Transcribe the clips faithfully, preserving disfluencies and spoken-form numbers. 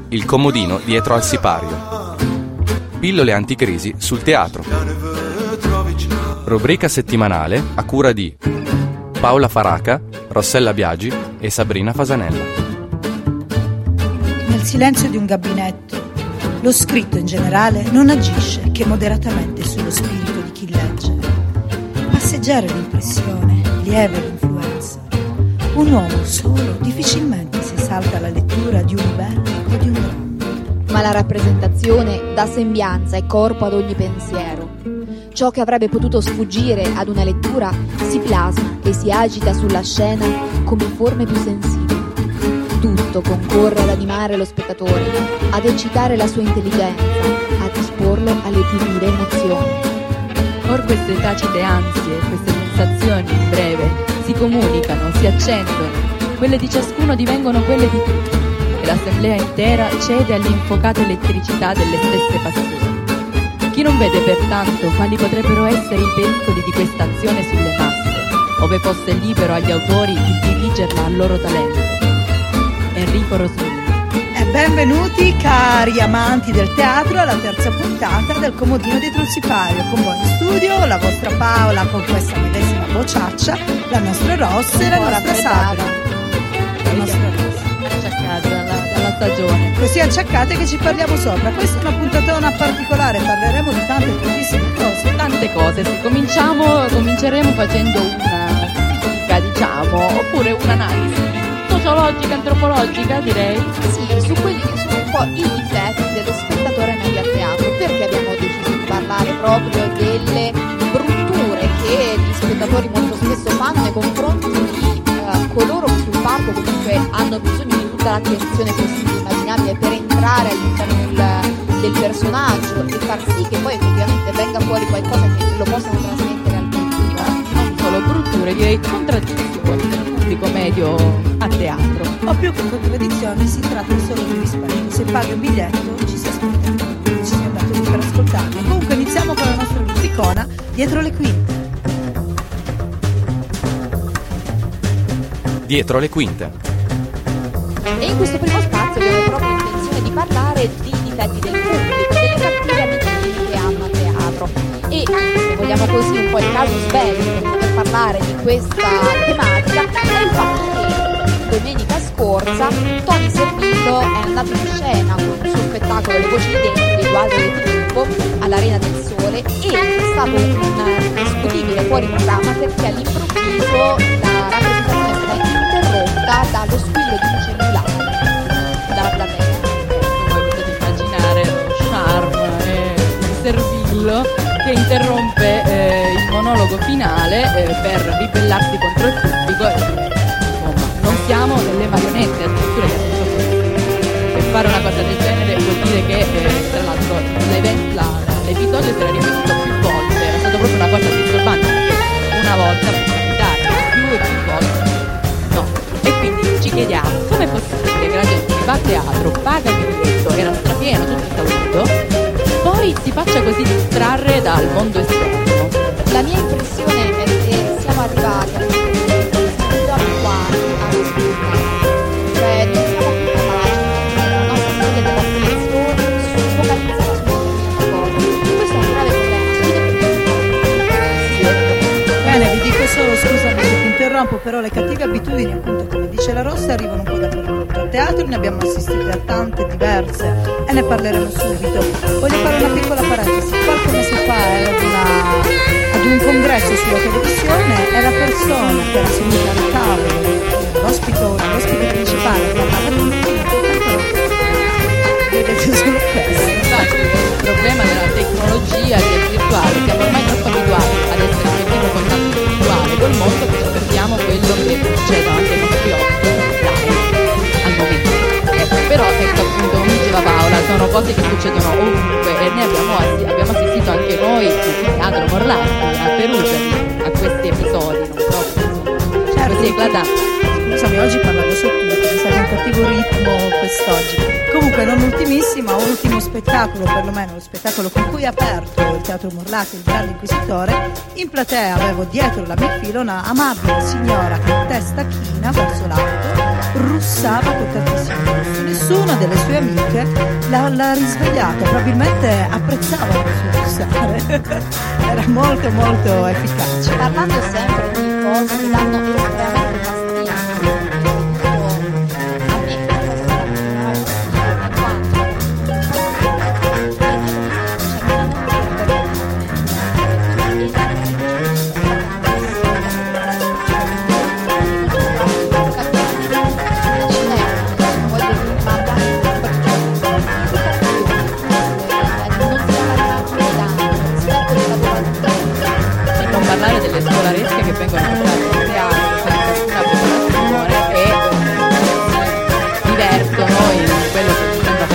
Il comodino dietro al sipario. Pillole anticrisi sul teatro. Rubrica settimanale a cura di Paola Faraca, Rossella Biagi e Sabrina Fasanella. Nel silenzio di un gabinetto, lo scritto in generale non agisce che moderatamente sullo spirito di chi legge. Passeggera l'impressione, lieve l'influenza. Un uomo solo difficilmente si salta alla lettura di un libretto o di un dramma. Ma la rappresentazione dà sembianza e corpo ad ogni pensiero. Ciò che avrebbe potuto sfuggire ad una lettura si plasma e si agita sulla scena come forme più sensibili. Tutto concorre ad animare lo spettatore, ad eccitare la sua intelligenza, ad esporlo alle più vive emozioni. Or queste tacite ansie, queste sensazioni in breve si comunicano, si accendono, quelle di ciascuno divengono quelle di tutti e l'assemblea intera cede all'infocata elettricità delle stesse passioni. Chi non vede pertanto quali potrebbero essere i pericoli di questa azione sulle masse, ove fosse libero agli autori di dirigerla al loro talento? Enrico Rosolini. E benvenuti cari amanti del teatro alla terza puntata del Comodino dietro il sipario. Con voi in studio la vostra Paola con questa medesima vociaccia, la nostra Rossa e la nostra Sabra. La nostra Rossa. Acciaccate dalla, dalla stagione. Così acciaccate che ci parliamo sopra. Questa è una puntatona particolare, parleremo di tante tantissime cose. Tante cose, sì. Cominciamo, cominceremo facendo una critica, diciamo, oppure un'analisi sociologica, antropologica, direi. Sì, su quelli che sono un po' i difetti dello spettatore medio a teatro, perché abbiamo deciso di parlare proprio delle brutture che gli spettatori molto spesso fanno nei confronti di uh, coloro che sul palco comunque hanno bisogno di tutta l'attenzione possibile e immaginabile per entrare all'interno del, del personaggio e far sì che poi effettivamente venga fuori qualcosa che lo possano trasmettere al pubblico. Non solo brutture, direi contraddizioni del pubblico medio a teatro. O più che contraddizione, si tratta solo di rispetto. Se paghi un biglietto ci si aspetta, ci si è andato lì per ascoltarlo. Comunque iniziamo con la nostra rubricona Dietro le quinte. Dietro le quinte. E in questo primo spazio abbiamo proprio intenzione di parlare di difetti del pubblico, delle cattive abitudini che hanno a teatro. E se vogliamo così un po' il casus belli per parlare di questa tematica è il fatto che domenica scorsa Tony Servillo è andato in scena con il suo spettacolo Le voci di dentro di Edoardo De Filippo all'Arena del Sole e è stato un discutibile fuori programma perché all'improvviso la rappresentazione è stata interrotta dallo squillo di un cellulare dalla platea. Voi potete immaginare lo charme e il Servillo che interrompe eh, il monologo finale eh, per ribellarsi contro il pubblico e insomma non siamo delle marionette, addirittura gli hanno detto per fare una cosa del genere vuol dire che eh, tra l'altro la, l'episodio si era ripetuto più volte, era stata proprio una cosa disturbante perché una volta può capitare più e più volte no, e quindi ci chiediamo come è possibile che la gente va a teatro, paga il biglietto, era strapieno, tutto esaurito, poi si faccia così distrarre dal mondo esterno. La mia impressione è che siamo arrivati a siamo abituati allo spettacolo, cioè non siamo più capaci nella nostra storia della selezione su focalizzare su una cosa. E questo è un grave problema. Bene, vi dico solo, scusami se ti interrompo, però le cattive abitudini, appunto come dice la Rossa, arrivano un po' dappertutto. A teatro ne abbiamo assistite a tante diverse e ne parleremo subito. Voglio fare una piccola parentesi. Qualche mese fa ero ad, una, ad un congresso sulla televisione e la persona che era seduta al tavolo, l'ospite, l'ospite principale, parlava tutti, vedete solo questo. Infatti il problema della tecnologia che è virtuale, siamo ormai troppo abituati ad essere in continuo contatto virtuale col mondo che ci perdiamo quello che succede davanti ai nostri occhi al momento. Però ecco appunto come diceva Paola, sono cose che succedono ovunque e ne abbiamo, abbiamo assistito anche noi sul teatro Morlatti a Perugia a questi episodi non proprio certo. Così eclatanti. Scusami, oggi parlavo su tutto, mi sa che è un cattivo ritmo quest'oggi. Comunque non ultimissima, ultimo spettacolo, perlomeno lo spettacolo con cui ha aperto il Teatro Morlatti, il Grande Inquisitore. In platea avevo dietro la mia fila una amabile signora con testa china verso l'alto russava con tantissimo gusto. Nessuna delle sue amiche l'ha, l'ha risvegliata, probabilmente apprezzavano il suo russare. Era molto molto efficace. Parlando sempre di cose che danno veramente fastidio, a me questa cosa mi dava fastidio, quando parlare delle scolaresche che vengono portate in teatro senza nessuna preparazione e si divertono in quello che ci sembra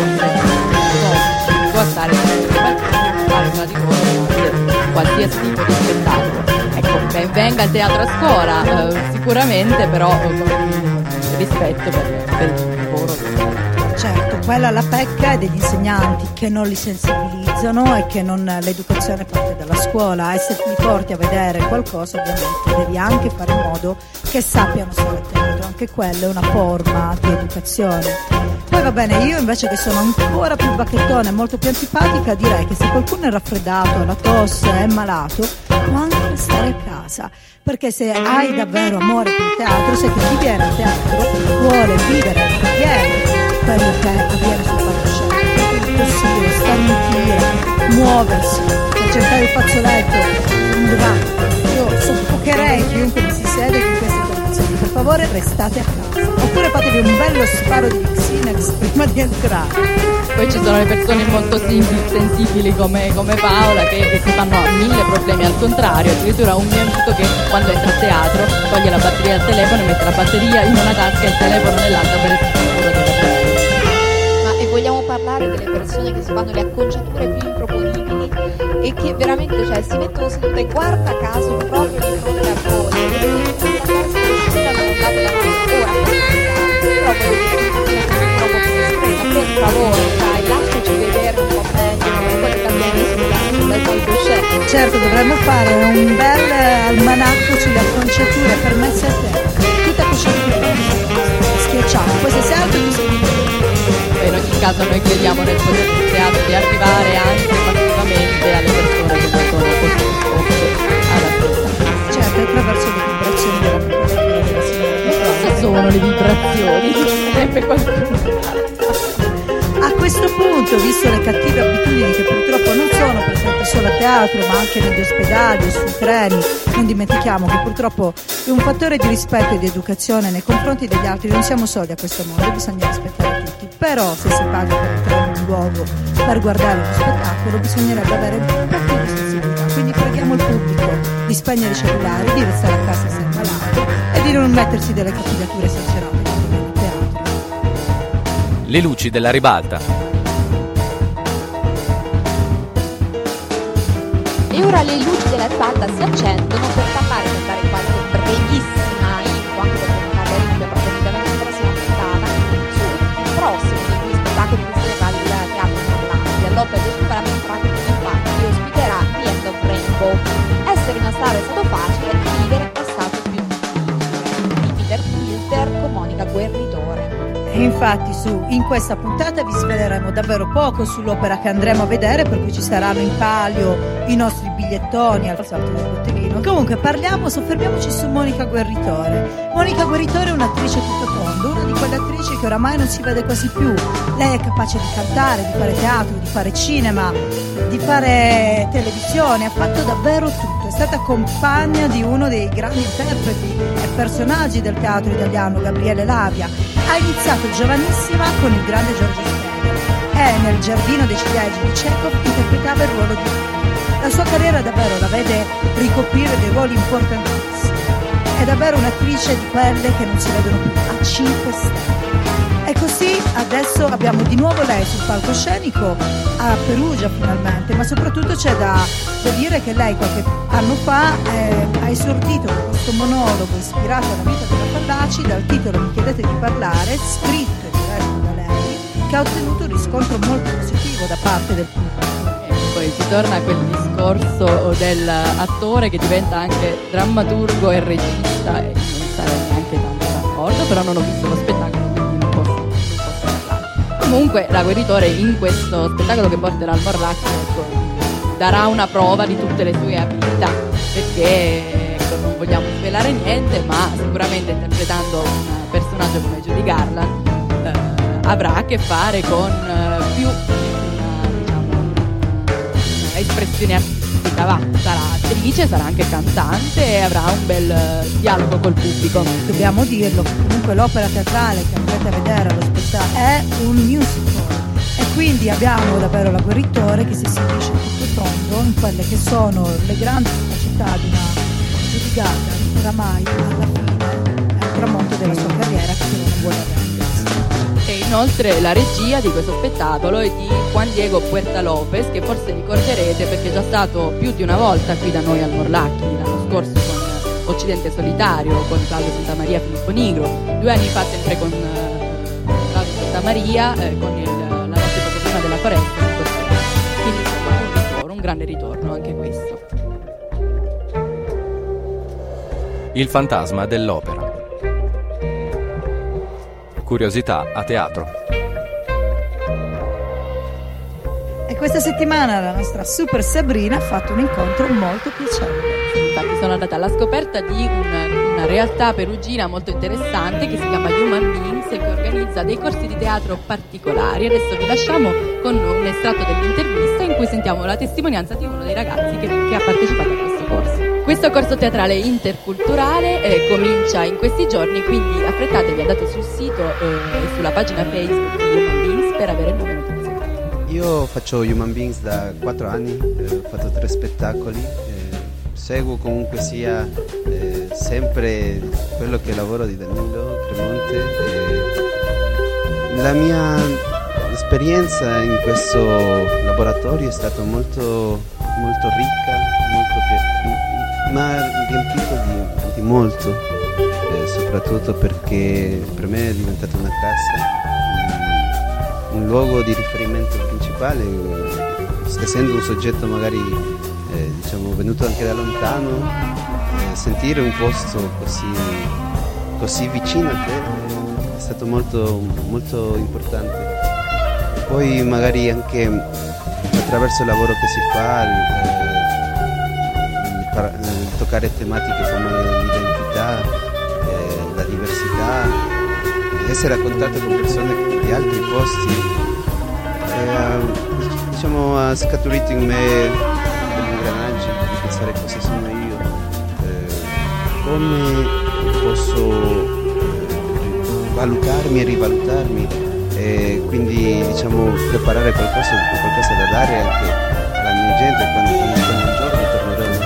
poi si può stare fare una di cose, qualsiasi tipo di spettacolo. Ecco, ben venga il teatro a scuola, eh, sicuramente, però con rispetto per, per il lavoro. Certo, quella è la pecca degli insegnanti che non li sensibilizzano e che non, l'educazione parte dalla scuola, e se li porti a vedere qualcosa ovviamente devi anche fare in modo che sappiano stare a teatro, anche quella è una forma di educazione. Poi va bene, io invece che sono ancora più bacchettona e molto più antipatica direi che se qualcuno è raffreddato, ha la tosse, è malato, può anche restare a casa, perché se hai davvero amore per il teatro, sai che chi viene al teatro vuole vivere appieno quello che avviene sul palcoscenico, quindi è possibile starnutire, muoversi, per cercare il fazzoletto, un divano. Io soffocherei chiunque mi si siede in queste condizioni. Per favore restate a casa, oppure fatevi un bello sparo di Xenex prima di entrare. Poi ci sono le persone molto sensibili come, come Paola che, che si fanno mille problemi al contrario. Addirittura un mio amico che quando entra a teatro toglie la batteria del telefono e mette la batteria in una tasca e il telefono nell'altra per essere sicuro di averlo. Ma e vogliamo parlare delle persone che si fanno le acconciature più improponibili e che veramente, cioè, si mettono sedute guarda caso proprio di fronte a voi e questa cosa uscita da un lato e dall'altro. Ora, però voglio dire, troppo più discreta, per favore, dai, lasciaci vedere un po' meglio quello che abbiamo visto dal palcoscenico. Certo, dovremmo fare un bel almanacco sulle acconciature permesse a te, tutte acconciature schiacciate, poi se sei alto ti scrivi. In ogni caso noi crediamo nel potere del teatro di arrivare anche passivamente alle persone che non sono così disposte ad ascoltare. Certo, attraverso le vibrazioni della piccola della signora. Ma cosa sono le vibrazioni? Direbbe qualcuno. A questo punto, visto le cattive abitudini che purtroppo non sono presenti solo a teatro ma anche negli ospedali e sui treni, non dimentichiamo che purtroppo è un fattore di rispetto e di educazione nei confronti degli altri, non siamo soli a questo mondo, bisogna rispettare tutti, però se si paga per entrare in un luogo per guardare uno spettacolo bisognerebbe avere un po' più di sensibilità, quindi preghiamo il pubblico di spegnere i cellulari, di restare a casa se è malato e di non mettersi delle capigliature esagerate quando viene a teatro. Le luci della ribalta. E ora le luci della ribalta si accendono per parlare, per dare qualche brevissima info, anche perché non avrebbe approfondimento la prossima puntata, sul prossimo dei due spettacoli principali del teatro importanti. All'Opera del Superamento Pratico infatti che ospiterà The End of Rainbow. Essere una star è stato facile, vivere è stato più difficile. Di Peter Filter con Monica Guerritore. E infatti su, in questa puntata vi sveleremo davvero poco sull'opera che andremo a vedere, per cui ci saranno in palio i nostri bigliettoni al salto del botteghino. Comunque parliamo, soffermiamoci su Monica Guerritore. Monica Guerritore è un'attrice tutto tondo, una di quelle attrici che oramai non si vede quasi più. Lei è capace di cantare, di fare teatro, di fare cinema, di fare televisione, ha fatto davvero tutto. È stata compagna di uno dei grandi interpreti e personaggi del teatro italiano, Gabriele Lavia. Ha iniziato giovanissima con il grande Giorgio Strehler e nel Giardino dei ciliegi di Chekhov interpretava il ruolo di Lina. La sua carriera davvero la vede ricoprire dei ruoli importantissimi. È davvero un'attrice di quelle che non si vedono più, a cinque stelle. E così adesso abbiamo di nuovo lei sul palcoscenico a Perugia finalmente, ma soprattutto c'è da, da dire che lei qualche anno fa eh, ha esordito con questo monologo ispirato alla vita della Fallaci dal titolo Mi chiedete di parlare, scritto e diretto da lei, che ha ottenuto un riscontro molto positivo da parte del pubblico. E poi si torna a quel discorso dell'attore che diventa anche drammaturgo e regista e non sarei neanche tanto d'accordo, ancora non ho visto lo spettacolo, quindi non posso, non posso parlare. Comunque la Guerritore in questo spettacolo che porterà al Morlacchio, ecco, darà una prova di tutte le sue abilità, perché ecco, non vogliamo svelare niente, ma sicuramente interpretando un personaggio come Judy Garland eh, avrà a che fare con eh, più una, diciamo, una espressione artistica, va, sarà attrice, sarà anche cantante e avrà un bel eh, dialogo col pubblico. Dobbiamo dirlo, comunque l'opera teatrale che andrete a vedere allo spettacolo è un musical e quindi abbiamo davvero la Guerritore che si esibisce tutto tondo in quelle che sono le grandi capacità di una Judy Garland, oramai alla fine al tramonto della sua carriera, che non vuole arrendersi. E inoltre la regia di questo spettacolo è di Juan Diego Puerta Lopez, che forse ricorderete perché è già stato più di una volta qui da noi al Morlacchi, l'anno scorso con Occidente Solitario, con Claudio Santamaria e Filippo Nigro, due anni fa sempre con eh, Claudio Santamaria, eh, con il, la notte proprio prima della foresta, quindi insomma un ritorno, un grande ritorno anche questo. Il fantasma dell'opera. Curiosità a teatro. E questa settimana la nostra Super Sabrina ha fatto un incontro molto piacevole. Infatti sono andata alla scoperta di una, una realtà perugina molto interessante che si chiama Human Beings e che organizza dei corsi di teatro particolari. Adesso vi lasciamo con un estratto dell'intervista in cui sentiamo la testimonianza di uno dei ragazzi che, che ha partecipato a questo corso. Questo corso teatrale interculturale eh, comincia in questi giorni, quindi affrettatevi, andate sul sito eh, e sulla pagina Facebook di Human Beings per avere nuove notizie. Io faccio Human Beings da quattro anni, eh, ho fatto tre spettacoli, eh, seguo comunque sia eh, sempre quello che è il lavoro di Danilo Cremonte. Eh, la mia esperienza in questo laboratorio è stata molto, molto ricca, molto piacevole, ma riempito di, di molto, eh, soprattutto perché per me è diventata una casa, un, un luogo di riferimento principale, eh, essendo un soggetto magari eh, diciamo venuto anche da lontano, eh, sentire un posto così, così vicino a te eh, è stato molto, molto importante. Poi magari anche attraverso il lavoro che si fa, eh, toccare tematiche come l'identità, eh, la diversità, essere a contatto con persone di altri posti, eh, diciamo ha scaturito in me degli ingranaggi di pensare cosa sono io, eh, come posso eh, valutarmi e rivalutarmi e quindi diciamo preparare qualcosa, qualcosa da dare anche alla mia gente quando, quando un giorno tornerò.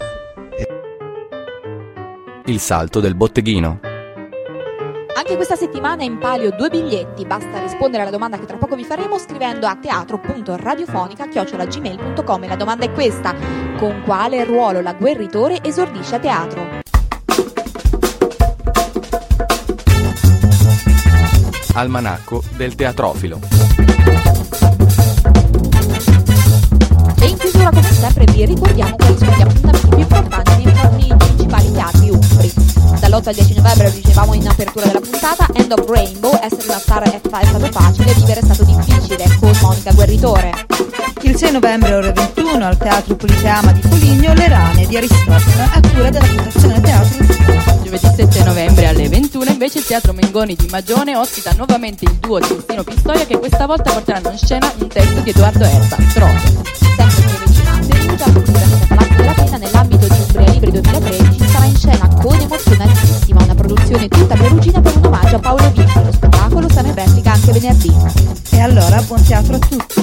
Il salto del botteghino. Anche questa settimana in palio due biglietti, basta rispondere alla domanda che tra poco vi faremo scrivendo a teatro punto radiofonica chiocciola gmail punto com e la domanda è questa: con quale ruolo la Guerritore esordisce a teatro? Almanacco del teatrofilo. E in chiusura come sempre vi ricordiamo quali sono gli appuntamenti più importanti nei principali teatri umbri. Dall'otto al dieci novembre, lo dicevamo in apertura della puntata, End of Rainbow, essere una star è stato facile, vivere è stato difficile, con Monica Guerritore. Il sei novembre ore ventuno al Teatro Politeama di Foligno, Le Rane di Aristotele, a cura della Fondazione Teatro. Giovedì sette novembre alle ventuno invece il Teatro Mengoni di Magione ospita nuovamente il duo di Destino Pistoia che questa volta porteranno in scena un testo di Edoardo Erba, Trote. Sempre vicino a Perugia, a Palazzo della Pena, nell'ambito di Umbria Libri duemilatredici, sarà in scena con emozione altissima una produzione tutta perugina per un omaggio a Paolo Vitti. Lo spettacolo sarà in replica anche venerdì. E allora buon teatro a tutti.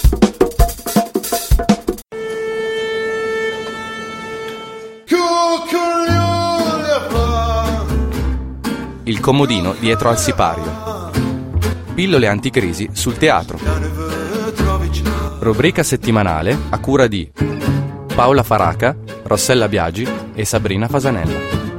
Il comodino dietro al sipario. Pillole anticrisi sul teatro. Rubrica settimanale a cura di Paola Faraca, Rossella Biagi e Sabrina Fasanella.